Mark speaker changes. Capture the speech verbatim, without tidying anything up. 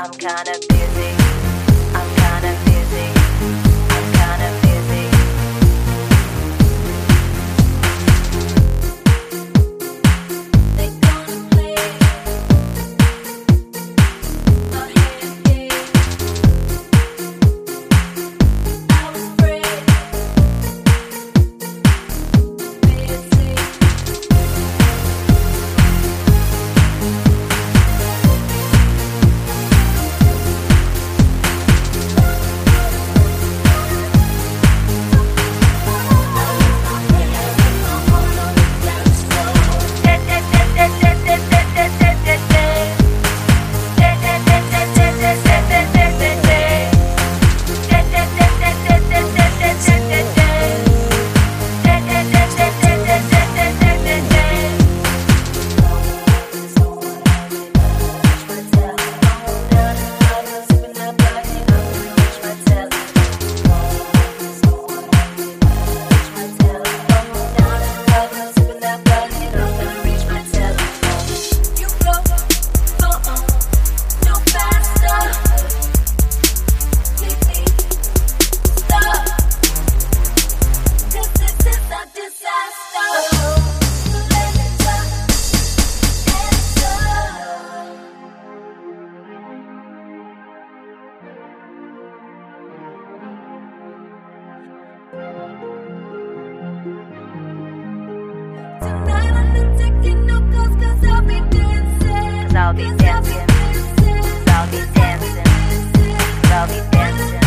Speaker 1: I'm kinda busy. I'm kinda busy. I'm kinda busy. They gonna play a hand game. I was afraid. Busy. Tonight I'm not taking no calls 'cause I'll be dancing. 'Cause I'll be dancing. 'Cause I'll be dancing. 'Cause I'll be dancing.